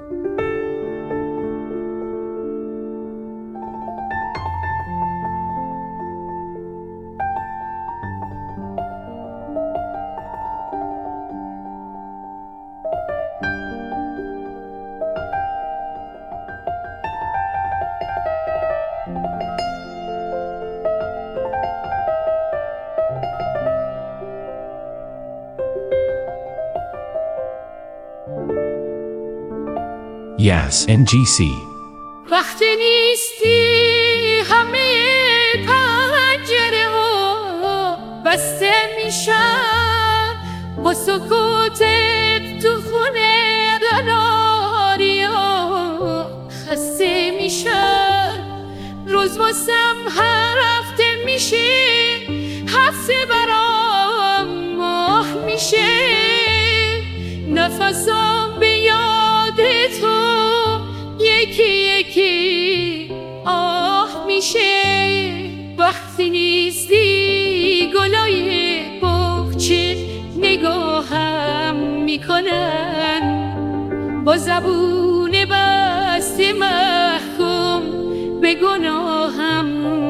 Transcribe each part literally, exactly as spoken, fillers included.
Yes, N G C. وقتی نیستی همه پنجره ها بسته میشن، با سکوتت تو خونه دلاری ها خسته میشن. روز واسم هر هفته میشه، هفته برام ماه میشه. نفسم به یاد تو یکی یکی آه میشه. وقتی نیستی گلای بغچه نگاهم میکنن، با زبون بسته محکوم به گناهم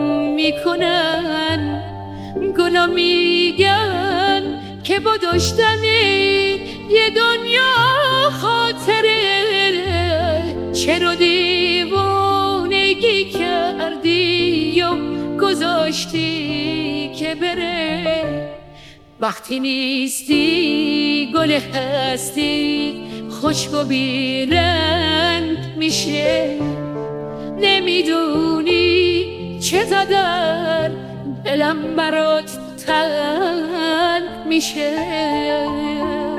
میکنن. گلا میگن که با داشتن یه دنیا خاطره، چرا دیوانگی کردی و گذاشتی که بره. وقتی نیستی گل هستی خشک و بیرنگ میشه. نمیدونی چه قدر دلم برات تنگ میشه.